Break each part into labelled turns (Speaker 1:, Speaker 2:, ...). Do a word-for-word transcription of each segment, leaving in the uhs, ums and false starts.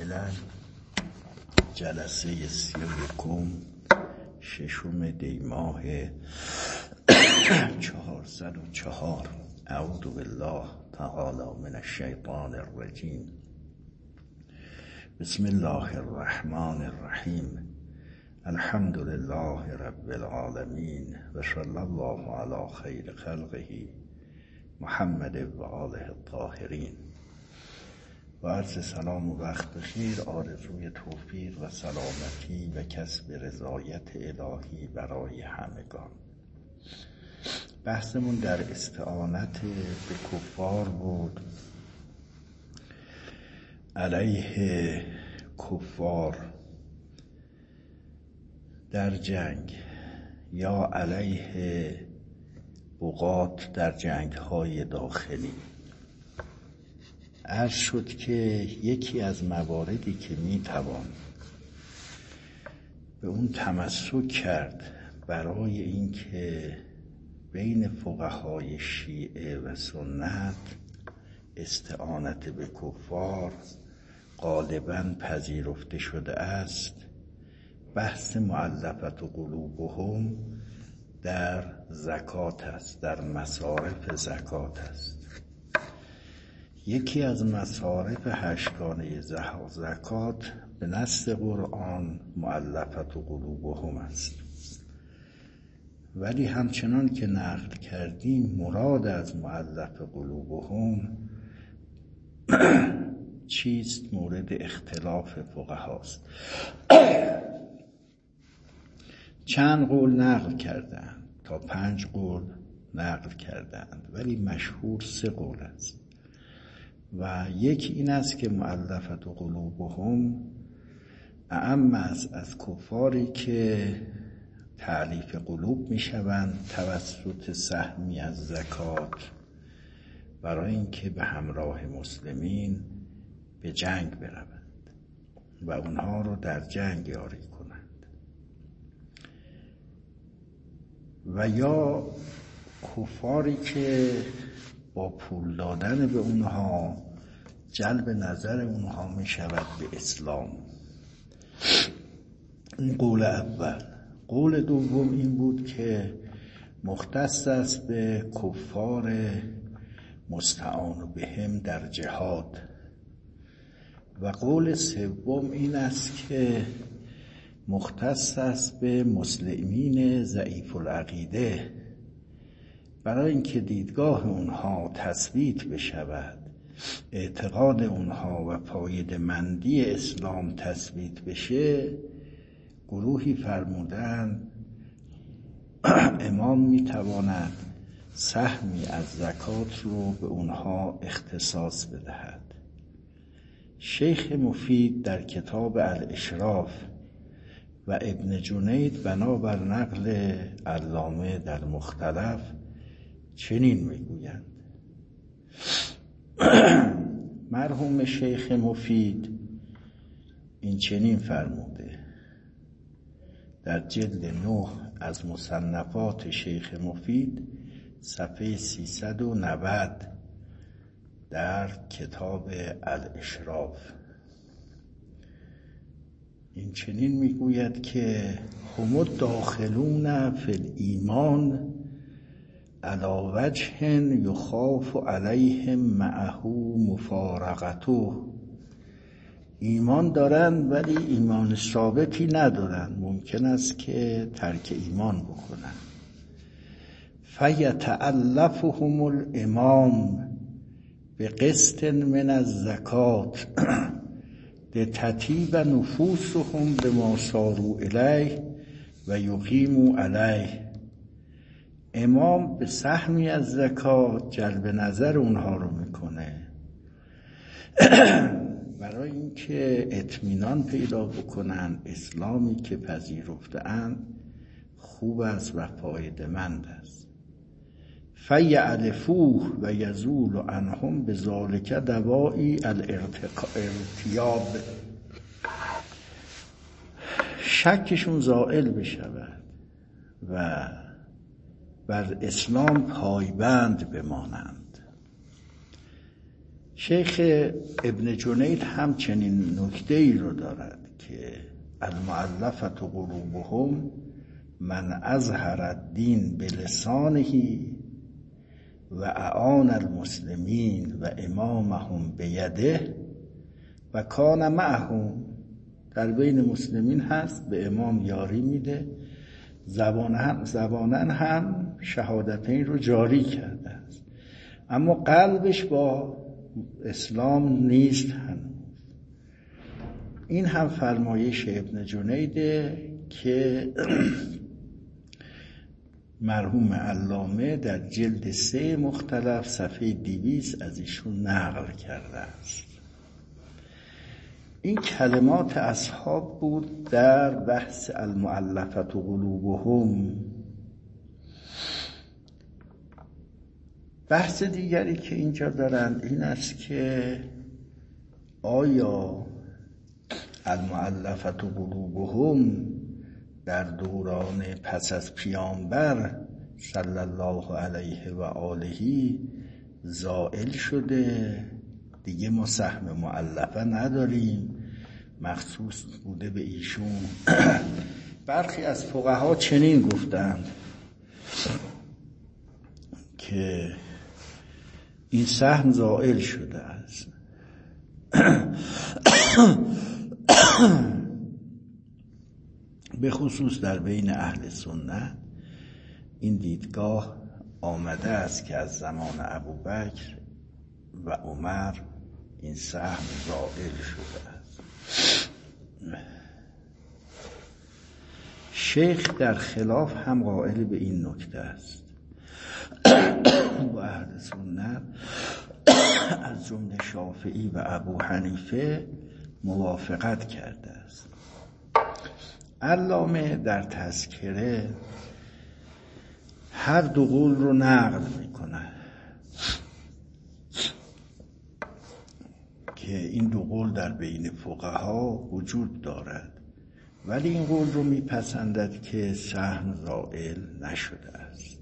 Speaker 1: ملل جلسه سی و یکم ششم دی ماه چهارصد و چهار. اعوذ بالله تعالی من الشیطان الرجیم. بسم الله الرحمن الرحیم. الحمد لله رب العالمین و صلی الله علی خیر خلقه محمد و آله الطاهرین. و عرض سلام و وقت بخیر، آرزوی توفیق و سلامتی و کسب رضایت الهی برای همگان. بحثمون در استعانت به کفار بود، علیه کفار در جنگ یا علیه بغات در جنگ های داخلی. عرض شد که یکی از مواردی که میتوان به اون تمسک کرد برای اینکه بین فقهای شیعه و سنت استعانت به کفار غالباً پذیرفته شده است، بحث مؤلفة قلوبهم در زکات است، در مصارف زکات است. یکی از مصارف هشتگانه زکات به نص قرآن مؤلفة قلوبهم است، ولی همچنان که نقل کردیم مراد از مؤلف قلوبهم چیست مورد اختلاف فقهاست. چند قول نقل کردند، تا پنج قول نقل کردند، ولی مشهور سه قول است و یکی این است که مؤلفة قلوبهم اعم است از کفاری که تألیف قلوب می شوند توسط سهمی از زکات برای اینکه به همراه مسلمین به جنگ بروند و اونها رو در جنگ یاری کنند، و یا کفاری که با پول دادن به اونها جلب نظر اونها می شود به اسلام. این قول اول. قول دوم این بود که مختص است به کفار مستعان بهم در جهاد، و قول سوم این است که مختص است به مسلمین ضعیف العقیده برای اینکه دیدگاه اونها تثبیت بشود، اعتقاد اونها و پایدمندی اسلام تثبیت بشه. گروهی فرمودند امام میتواند سهمی از زکات رو به اونها اختصاص بدهد. شیخ مفید در کتاب الاشراف و ابن جنید بنابر نقل علامه در مختلف چنین میگویند. مرحوم شیخ مفید این چنین فرموده در جلد نه از مصنفات شیخ مفید صفحه سیصد و نود در کتاب الاشراف. این چنین میگوید که هم الداخلون فی الایمان علی وجه یخاف علیهم معه مفارقته. ایمان دارند ولی ایمان ثابتی ندارند، ممکن است که ترک ایمان بکنند. فیتألفهم الامام بقسط من الزکات لتطیب نفوسهم بما صاروا الیه و یقیموا علیه. امام به سهمی از زکات جلب نظر اونها رو میکنه برای اینکه اطمینان پیدا بکنن اسلامی که پذیرفته‌اند خوب است و فایده‌مند است. فیعرفوه و یزول عنهم بذالک دواعی الارتیاب. شکشون زائل بشود و بر اسلام پایبند بمانند. شیخ ابن جنید همچنین نکته ای رو دارد که المؤلفة قلوبهم من اظهر الدین بلسانه و اعان المسلمین و امامهم بیده و کان معهم. در بین مسلمین هست، به امام یاری میده، زبان هم زبانن هم شهادتین رو جاری کرده است، اما قلبش با اسلام نیست هنوز. این هم فرمایش ابن جنیده که مرحوم علامه در جلد سه مختلف صفحه دویست از ایشون نقل کرده است. این کلمات اصحاب بود در بحث المؤلفة قلوبهم. بحث دیگری که اینجا دارند این است که آیا المؤلفة قلوبهم در دوران پس از پیامبر صلی الله علیه و آله زائل شده، دیگه ما سهم مؤلفه نداریم، مخصوص بوده به ایشون؟ برخی از فقها چنین گفتند که این سهم زائل شده است. به خصوص در بین اهل سنت این دیدگاه آمده است که از زمان ابوبکر و عمر این سهم زائل شده است. شیخ در خلاف هم قائل به این نکته است. و اهل سنت از جمله شافعی و ابو حنیفه موافقت کرده است. علامه در تذکره هر دو قول رو نقل میکنه که این دو قول در بین فقها وجود دارد، ولی این قول رو میپسندد که سهم زائل نشده است.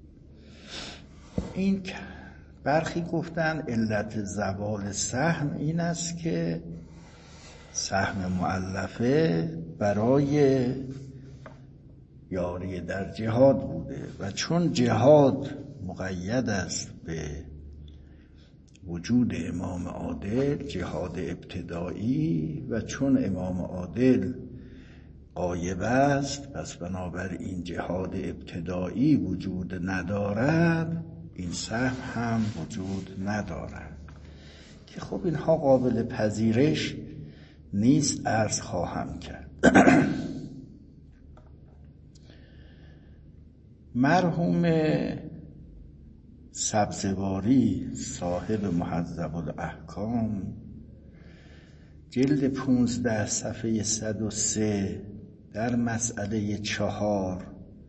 Speaker 1: این برخی گفتن علت زوال سهم این است که سهم مؤلفه برای یاری در جهاد بوده و چون جهاد مقید است به وجود امام عادل، جهاد ابتدایی، و چون امام عادل غایب است پس بنابراین جهاد ابتدایی وجود ندارد، این سهم هم وجود ندارد که خب اینها قابل پذیرش نیست، عرض خواهم کرد. مرحوم سبزواری صاحب مهذب الاحکام جلد پونزده صفحه صد و سه در مسئله چهار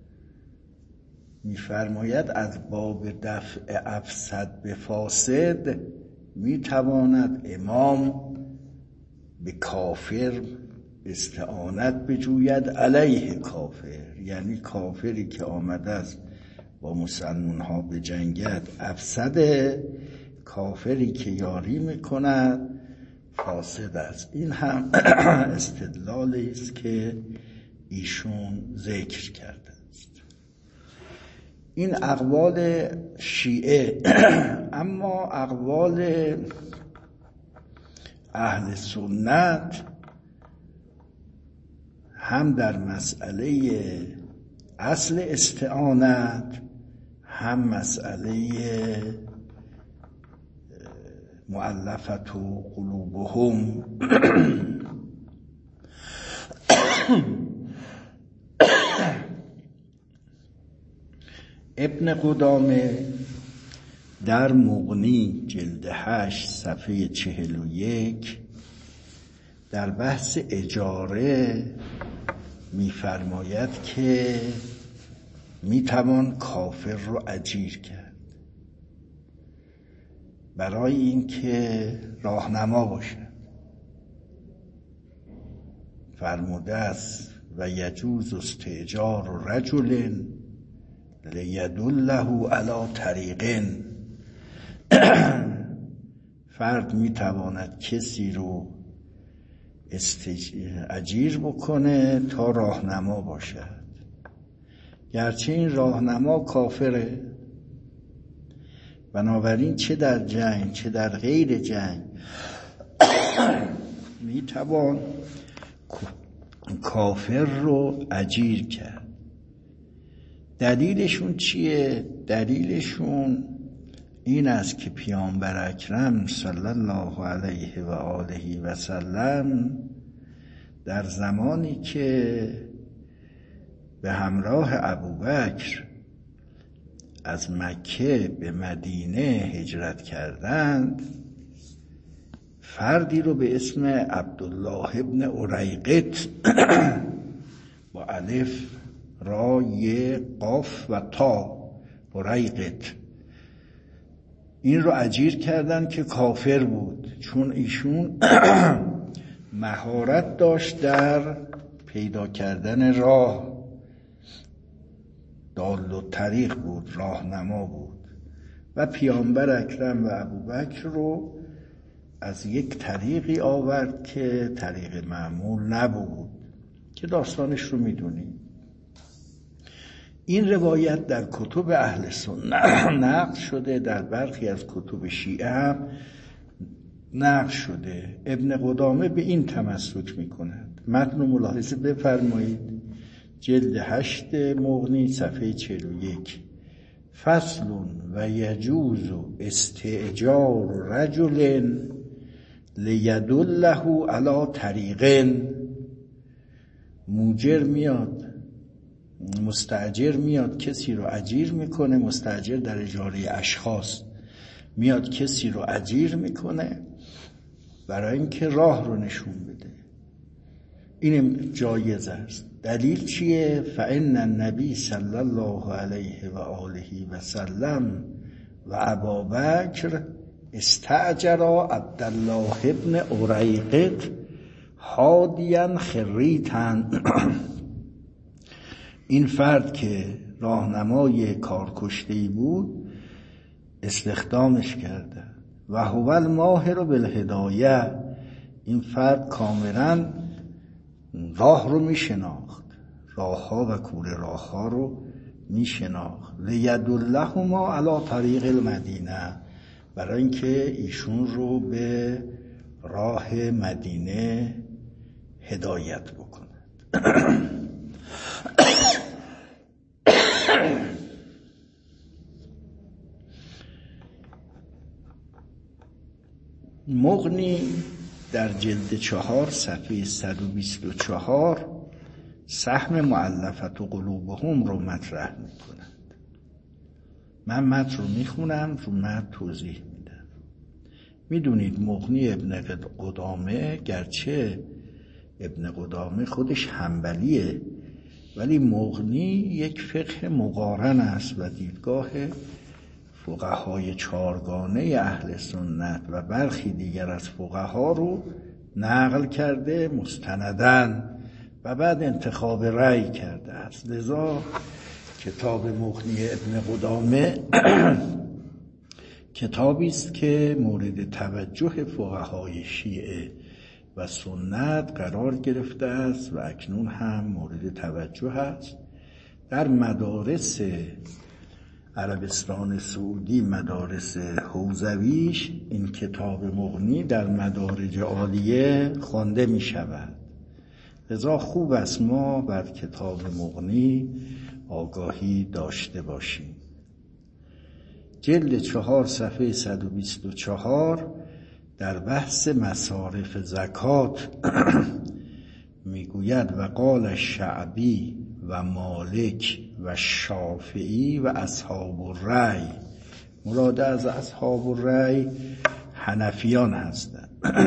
Speaker 1: می‌فرماید از باب دفع افسد به فاسد می‌تواند امام به کافر استعانت بجوید علیه کافر، یعنی کافری که آمده است با مسلمان ها به جنگت افسد، کافری که یاری میکند فاسد است. این هم استدلالی است که ایشون ذکر کرده است. این اقوال شیعه. اما اقوال اهل سنت هم در مسئله اصل استعانت هم مسئله مؤلفة قلوبهم ابن قدامه در مغنی جلد هشت صفحه چهل و یک در بحث اجاره می‌فرماید که میتوان کافر رو اجیر کرد برای اینکه راهنما باشد. فرموده است و یجوز استئجار رجل لیدله علی طریق، فرد میتواند کسی رو استج... اجیر بکنه تا راهنما باشد، گرچه این راهنما کافره. بنابراین چه در جنگ چه در غیر جنگ میتوان کافر رو اجیر کرد. دلیلشون چیه؟ دلیلشون این است که پیامبر اکرم صلی الله علیه و آله و سلم در زمانی که به همراه ابوبکر از مکه به مدینه هجرت کردند، فردی رو به اسم عبدالله ابن اریقط با الف را ی قاف و تا اریقط، این رو اجیر کردن که کافر بود، چون ایشون مهارت داشت در پیدا کردن راه، دال و طریق بود، راهنما بود و پیامبر اکرم و ابوبکر رو از یک طریقی آورد که طریق معمول نبود که داستانش رو میدونید. این روایت در کتب اهل سنت نقل شده، در برخی از کتب شیعه هم نقل شده. ابن قدامه به این تمسک میکند. متن و ملاحظه بفرمایید، جلد هشت مغنی صفحه چهل و یک. فصل و یجوز استئجار رجل لیدله علی طریق. موجر میاد، مستاجر میاد کسی رو اجیر میکنه، مستاجر در اجاره اشخاص میاد کسی رو اجیر میکنه برای اینکه راه رو نشون بده. این جایز است. دلیل چیه؟ فإن النبی صلی الله علیه و آله و سلم و ابابکر استأجر عبدالله ابن اریقط هادیا خریطا. این فرد که راهنمای کارکشته‌ای بود استخدامش کرده. و هو الماهر بالهدایه، این فرد کاملا راه رو میشناخت، راه ها و کوره راه ها رو میشناخت. لیدلهما علی طریق المدینه، برای اینکه ایشون رو به راه مدینه هدایت بکند. مغنی در جلد چهار صفحه صد و بیست و چهار سهم مؤلفة قلوبهم رو مطرح میکنند. من متن رو میخونم، رو متن توضیح میدم. میدونید مغنی ابن قدامه، گرچه ابن قدامه خودش حنبلیه، ولی مغنی یک فقه مقارن است و دیدگاه فقهای چارگانه اهل سنت و برخی دیگر از فقها رو نقل کرده مستندن و بعد انتخاب رأی کرده است. لذا کتاب مغنی ابن قدامه کتابی است که مورد توجه فقهای شیعه و سنت قرار گرفته است و اکنون هم مورد توجه است. در مدارس عربستان سعودی، مدارس حوزویش، این کتاب مغنی در مدارج عالیه خوانده می شود. لذا خوب است ما بر کتاب مغنی آگاهی داشته باشیم. جلد چهار صفحه صد و بیست و چهار در بحث مصارف زکات میگوید و قال الشعبی و مالک و شافعی و اصحاب الرأی. مراد از اصحاب الرأی حنفیان هستند.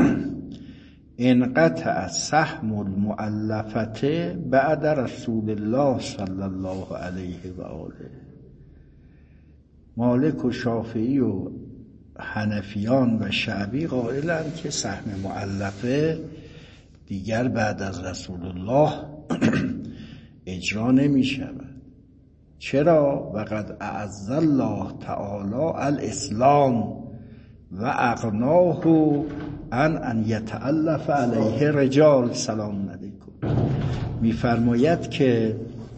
Speaker 1: انقطع سهم المؤلفه بعد رسول الله صلی الله علیه و آله. مالک و شافعی و حنفیان و شعبی قائلند که سهم مؤلفه دیگر بعد از رسول الله اجرا نمی شود. چرا؟ وقد اعز الله تعالی الاسلام و اغناه ان ان یتألف علیه رجال. سلام علیکم. میفرماید که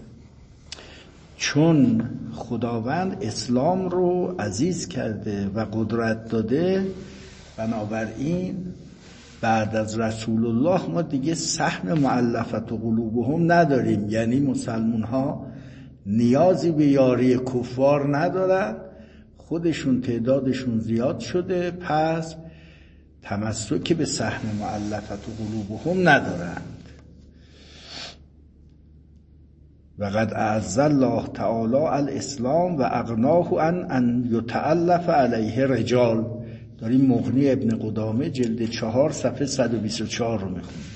Speaker 1: چون خداوند اسلام رو عزیز کرده و قدرت داده، بنابراین بعد از رسول الله ما دیگه سهم مؤلفت و قلوبهم نداریم. یعنی مسلمان ها نیازی به یاری کفار ندارن، خودشون تعدادشون زیاد شده، پس تمسک به سهم مؤلفت و قلوبهم ندارند. و قد اعز الله تعالی الاسلام و اغناه ان ان یتألف علیه رجال. داریم مغنی ابن قدامه جلد چهار صفحه صد و بیست و چهار رو میخونیم.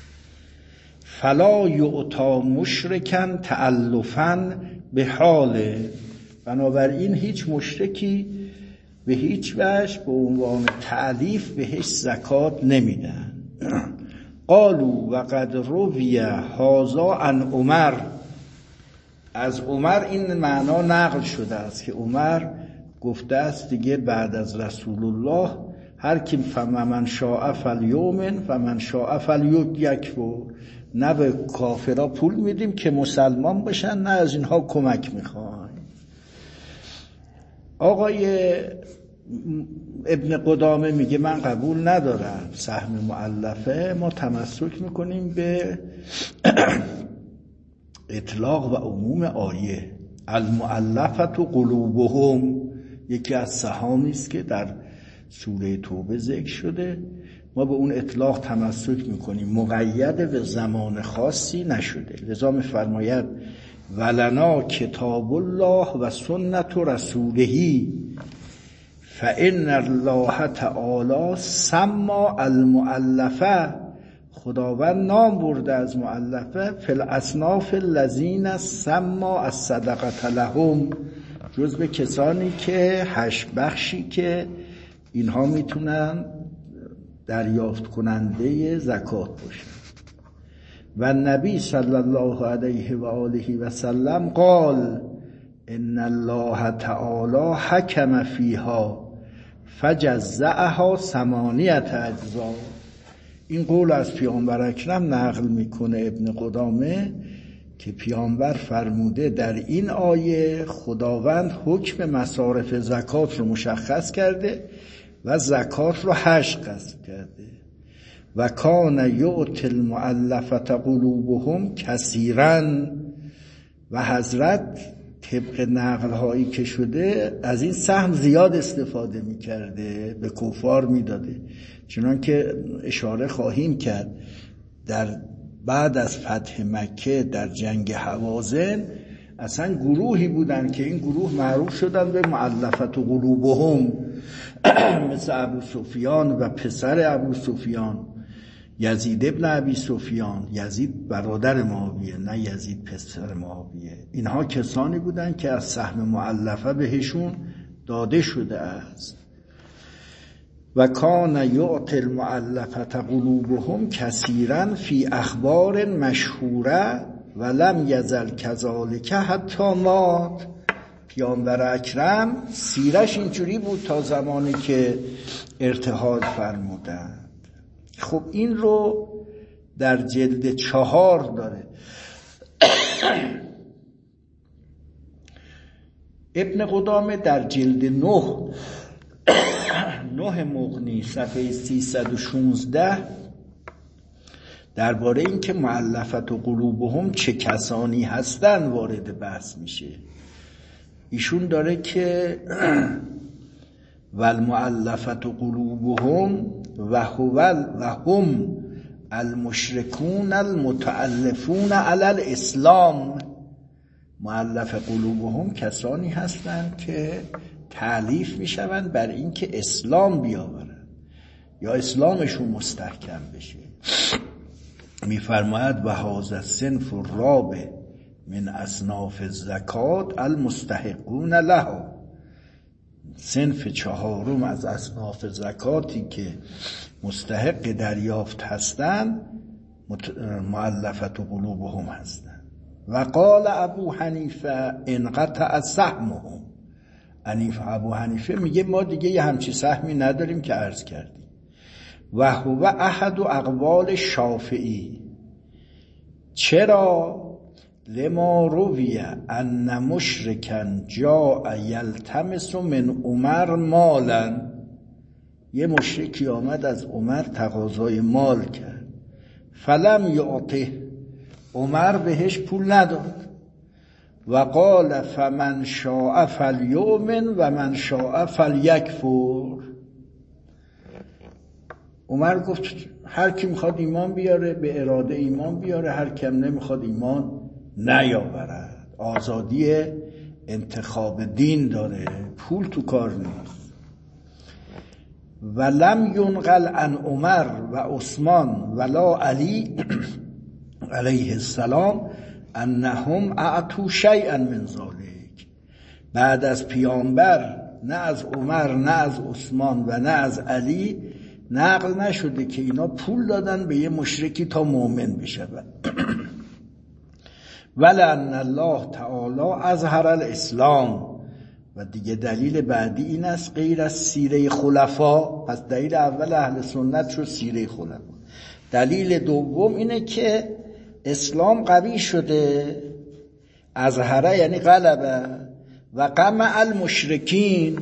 Speaker 1: فلا یعطا مشرکن تألفا به حال. بنابراین هیچ مشرکی به هیچ وجه به عنوان تألیف بهش زکات نمیدن. قالوا و قد روی هذا عن عمر. از عمر این معنا نقل شده است که عمر گفته است دیگه بعد از رسول الله هر کی فمن شاء فلیؤمن فمن شاء فلیکفر. نه به کافرها پول میدیم که مسلمان باشن، نه از اینها کمک میخوایم. آقای ابن قدامه میگه من قبول ندارم سهم مؤلفه، ما تمسک میکنیم به اطلاق و عموم آیه المؤلفت و قلوبهم. یکی از سهامی است که در سوره توبه ذکر شده، ما به اون اطلاق تمسک میکنیم، مقید به زمان خاصی نشده. لذا میفرماید ولنا کتاب الله و سنت رسوله فإن الله تعالی سما المؤلفه. خداوند نام برده از مؤلفه فی الاصناف الذین سما الصدقه لهم، جز به کسانی که هشت بخشی که اینها میتونن دریافت کننده زکات باشن. و نبی صلی الله علیه و آله و سلم قال ان الله تعالی حکم فیها فجزعها ثمانیة اجزاء. این قول از پیامبر اکرم نقل میکنه ابن قدامه که پیامبر فرموده در این آیه خداوند حکم مصارف زکات رو مشخص کرده و زکات رو هشت قسم کرده. و کان یعطی المؤلفة قلوبهم کثیرا. و حضرت طبق نقل هایی که شده از این سهم زیاد استفاده میکرده، به کفار میداده. چنان که اشاره خواهیم کرد در بعد از فتح مکه در جنگ حوازن اصلا گروهی بودن که این گروه معروف شدن به مؤلفت و قلوبهم، مثل ابو سفیان و پسر ابو سفیان یزید ابن ابی سفیان. یزید برادر معاویه، نه یزید پسر معاویه. اینها کسانی بودن که از سهم مؤلفه بهشون داده شده است. و کان یعطی المؤلفة قلوبهم کثیرا فی اخبار مشهوره و لم یزل کذالک حتی مات. پیامبر اکرم سیرش اینجوری بود تا زمانی که ارتحال فرمودند. خب این رو در جلد چهار داره ابن قدامه، در جلد نه نه مغنی صفحه سیصد و شانزده درباره این که مؤلفت و قلوبهم چه کسانی هستن وارد بحث میشه. ایشون داره که والمؤلفت قلوبهم و هو و هم المشرکون المتألفون علی الاسلام. مؤلف قلوبهم کسانی هستند که تألیف میشوند بر این که اسلام بیاورند یا اسلامشون مستحکم بشه. میفرماید و هذا الصنف الرابع من اصناف الزکات المستحقون لها. صنف چهارم از اصناف زکاتی که مستحق دریافت هستند مؤلفت قلوبهم هستند. و قال ابو حنیفه انقطع سهمهم. حنیف ابو حنیفه میگه ما دیگه یه همچی سهمی نداریم که عرض کردیم. و هو احد اقوال شافعی. چرا؟ لما روی ان مشرکا جاء یلتمس من عمر مالا، یه مشرکی آمد از عمر تقاضای مال کرد، فلم یعطه، عمر بهش پول نداد، و قال فمن شاء فلیؤمن و من شاء فلیکفر. عمر گفت هر کی میخواد ایمان بیاره به اراده ایمان بیاره، هر کم نمیخواد ایمان نیاورد. آزادی انتخاب دین داره، پول تو کار نیست. ولم ینقل عن عمر و عثمان ولا علی علیه السلام انهم اعطوا شیئا من ذلک. بعد از پیامبر نه از عمر نه از عثمان و نه از علی نقل نشده که اینا پول دادن به یه مشرکی تا مؤمن بشه. ولأن الله تعالی اظهر الاسلام. و دیگه دلیل بعدی این است غیر از سیره خلفا. پس دلیل اول اهل سنت شد سیره خلفا. دلیل دوم اینه که اسلام قوی شده، اظهره یعنی غلبه، و قمع المشرکین،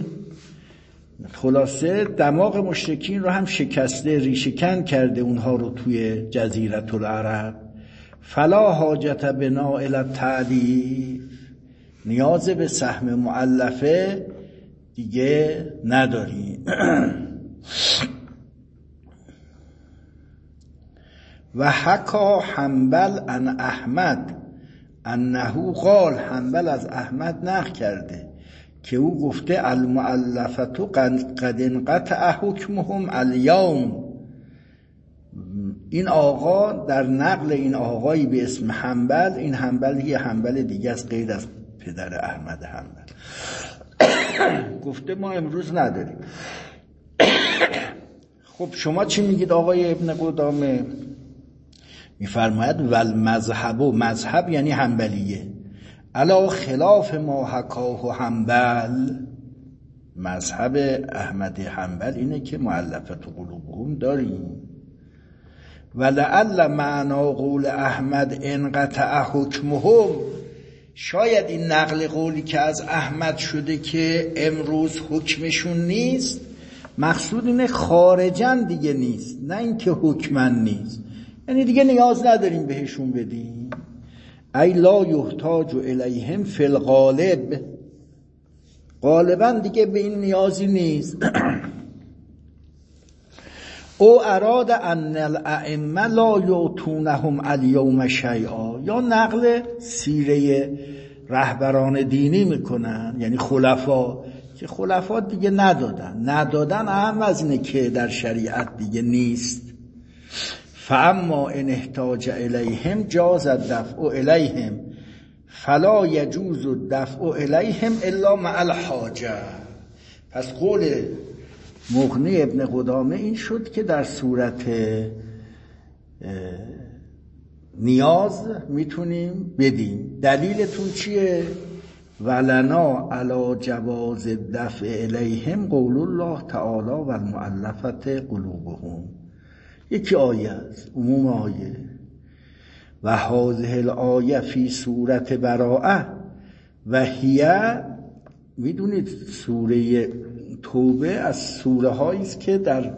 Speaker 1: خلاصه دماغ مشرکین رو هم شکسته، ریشه‌کن کرده اونها رو توی جزیره العرب. فلا حاجت بنا الی التعلیف، نیاز به سهم مؤلفه دیگه نداریم. و حکا حنبل عن احمد انه قال، حنبل از احمد نقل کرده که او گفته المؤلفه قد انقطع حکمهم الیوم. این آقا در نقل این آقایی به اسم حنبل، این حنبل یه حنبل دیگه از غیر از پدر احمد حنبل، گفته ما امروز نداریم. خب شما چی میگید آقای ابن قدامه؟ میفرماید والمذهب، و مذهب یعنی حنبلیه، علا خلاف ما حکاه حنبل. مذهب احمد حنبل اینه که مؤلفه قلوبهم داریم. ولعل معنا قول احمد انقطع حکمهم، شاید این نقل قولی که از احمد شده که امروز حکمشون نیست، مقصود اینه خارجن دیگه نیست، نه اینکه حکمن نیست، یعنی دیگه نیاز نداریم بهشون بدیم. ای لا یحتاج الیهم فی الغالب، غالبا دیگه به این نیازی نیست. او اراد ان الائمه لا یعطونهم الیوم شیئا، یا نقل سیره رهبران دینی میکنن، یعنی خلفا، که خلفا دیگه ندادن. ندادن اهم از اینه که در شریعت دیگه نیست. فاما ان احتاج الیهم جاز الدفع الیهم فلا یجوز الدفع الیهم الا مع الحاجه. پس قول مغنی ابن قدامه این شد که در صورت نیاز میتونیم بدیم. دلیلتون چیه؟ ولنا علی جواز الدفع الیهم قول الله تعالی و المؤلفه قلوبهم. یکی آیه است، عموم آیه. و هذه الآیه فی سورت براءه و هیه، میدونید سوره توبه از سوره هایی است که در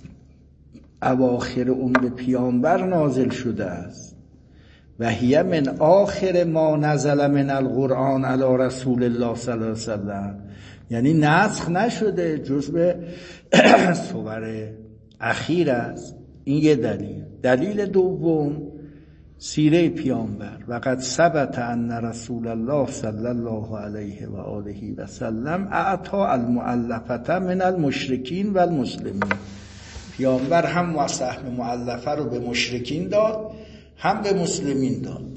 Speaker 1: اواخر اون به پیامبر نازل شده است. و هیه من آخر ما نزل من القرآن علی رسول الله صلی الله علیه وسلم، یعنی نسخ نشده، جزء سور اخیر است. این یه دلیل. دلیل دوم سیره پیامبر. و قد ثبت ان رسول الله صلی الله علیه و آله و سلم اعطى المؤلفه من المشرکین و المسلمین. پیامبر هم سهم مؤلفه رو به مشرکین داد، هم به مسلمین داد.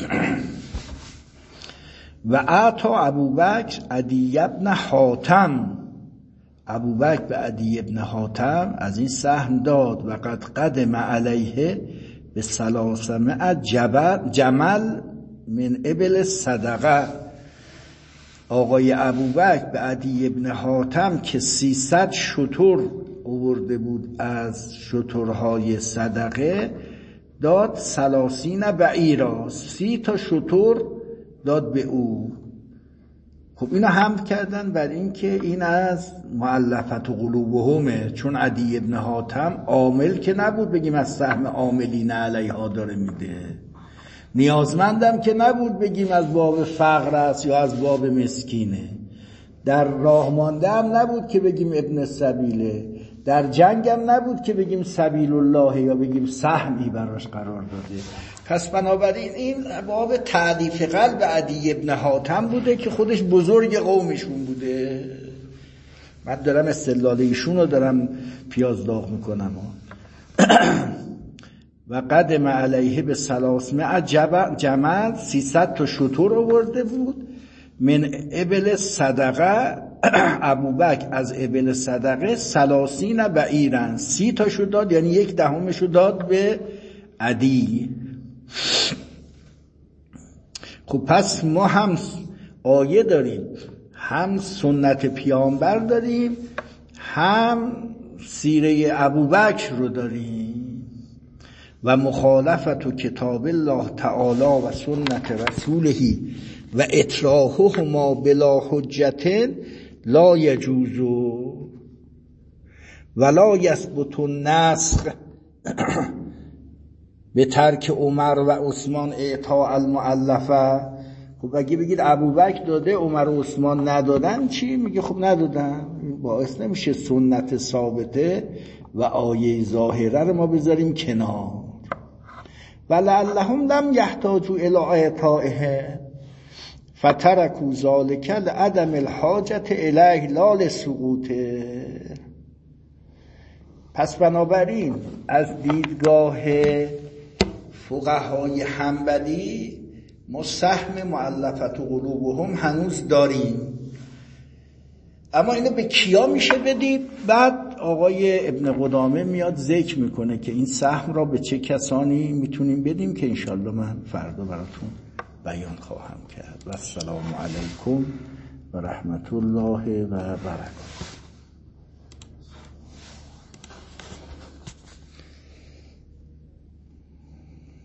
Speaker 1: و اعطى ابوبکر عدی ابن حاتم، ابوبکر به عدی ابن حاتم از این سهم داد. و قد قدم علیه به ثلاثمائة جمل من ابل صدقه. آقای ابوبکر به عدی ابن حاتم که سیصد شتر آورده بود از شترهای صدقه داد سلاسین بعیرا، سی تا شتر داد به او. خب اینو حمد کردن بر این که این از مؤلفت قلوبهمه، چون عدی ابن حاتم عامل که نبود بگیم از سهم عاملین علیها داره میده، نیازمندم که نبود بگیم از باب فقر است یا از باب مسکینه، در راه مانده هم نبود که بگیم ابن سبیله، در جنگ هم نبود که بگیم سبیل الله یا بگیم سهمی براش قرار داده. پس بنابراین این باب تعریف قلب عدی ابن حاتم بوده که خودش بزرگ قومشون بوده. من دارم استدلال ایشون رو دارم پیاز داغ میکنم. و قدم علیه به سلاسمه جمل، سیصد تا شتر آورده بود. من ابل صدقه، ابوبکر از ابل صدقه سلاسین بعیرن، سی تا شو داد، یعنی یک دهمشو داد به عدی. خب پس ما هم آیه داریم، هم سنت پیامبر داریم، هم سیره ابوبکر رو داریم. و مخالفت و کتاب الله تعالی و سنت رسوله و اطراحهما بلا حجت لا یجوز ولا یثبت النسخ به ترک عمر و عثمان اعطاء المؤلفه. خب اگه بگید ابوبکر داده عمر و عثمان ندادن چی؟ میگه خب ندادن، باعث نمیشه سنت ثابته و آیه ظاهره رو ما بذاریم کنار. ولعلهم لم یحتاجوا الی اعطائه فترکوا ذلک لعدم الحاجت الیه لا لسقوطه. پس بنابراین از دیدگاه فقهای حنبلی ما سهم مؤلفت قلوبهم هنوز داریم، اما اینو به کیا میشه بدیم؟ بعد آقای ابن قدامه میاد ذکر میکنه که این سهم را به چه کسانی میتونیم بدیم که انشالله من فردا براتون بیان خواهم کرد. و السلام علیکم و رحمت الله و برکاته.